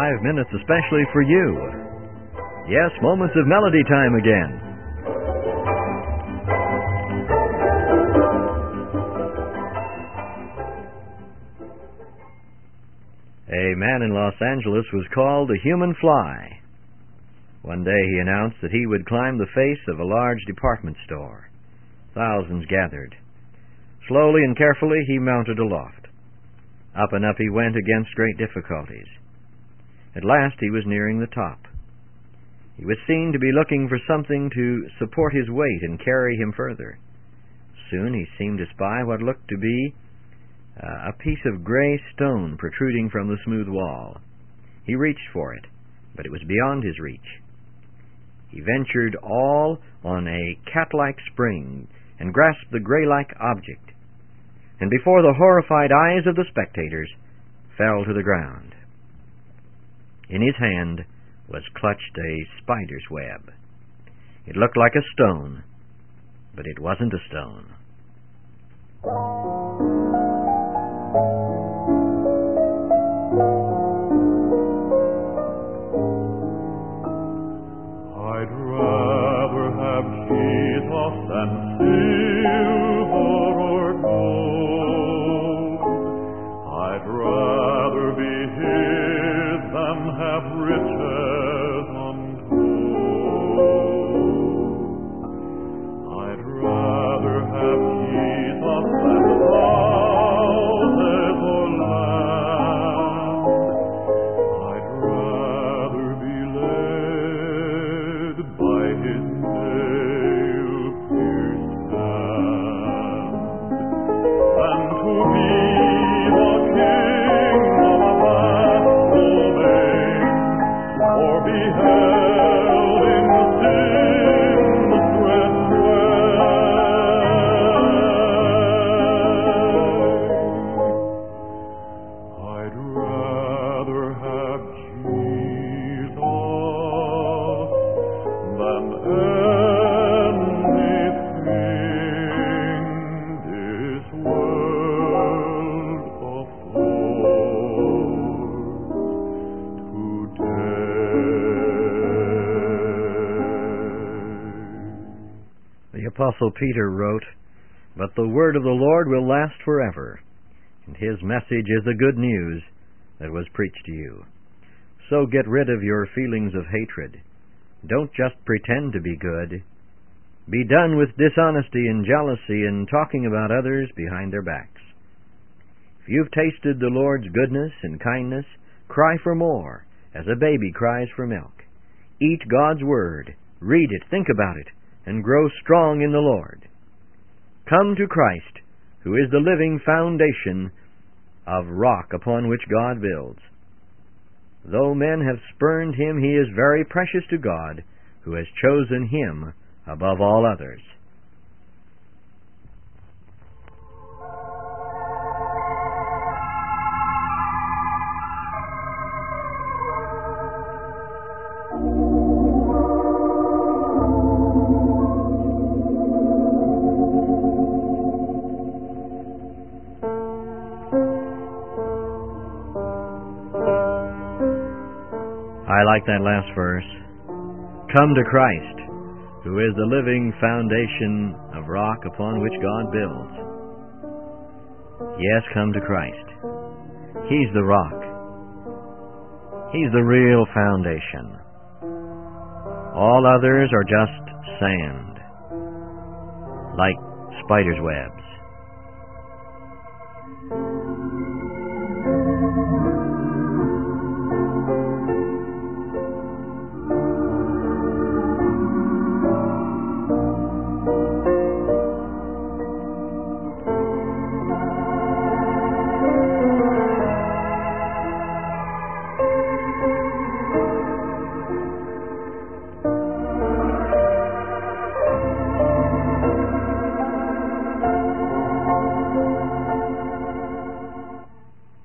5 minutes especially for you. Yes, moments of melody time again. A man in Los Angeles was called the human fly. One day he announced that he would climb the face of a large department store. Thousands gathered. Slowly and carefully he mounted aloft. Up and up he went against great difficulties. At last he was nearing the top. He was seen to be looking for something to support his weight and carry him further. Soon he seemed to spy what looked to be a piece of gray stone protruding from the smooth wall. He reached for it, but it was beyond his reach. He ventured all on a cat-like spring and grasped the gray-like object, and before the horrified eyes of the spectators, fell to the ground. In his hand was clutched a spider's web. It looked like a stone, but it wasn't a stone. I'd rather have Jesus than silver or gold. I'd rather be his than have riches untold. I'd rather have Jesus than houses or land. I'd rather be led by his nail-pierced hand than to be the king of a vast domain, or be held in sin's dread sway. I'd rather have Jesus than anything this world affords today. The Apostle Peter wrote, "But the word of the Lord will last forever, and his message is the good news that was preached to you." So get rid of your feelings of hatred. Don't just pretend to be good. Be done with dishonesty and jealousy and talking about others behind their backs. If you've tasted the Lord's goodness and kindness, cry for more, as a baby cries for milk. Eat God's Word, read it, think about it, and grow strong in the Lord. Come to Christ, who is the living foundation of rock upon which God builds. Though men have spurned him, he is very precious to God, who has chosen him above all others. I like that last verse. Come to Christ, who is the living foundation of rock upon which God builds. Yes, come to Christ. He's the rock. He's the real foundation. All others are just sand, like spiders' webs.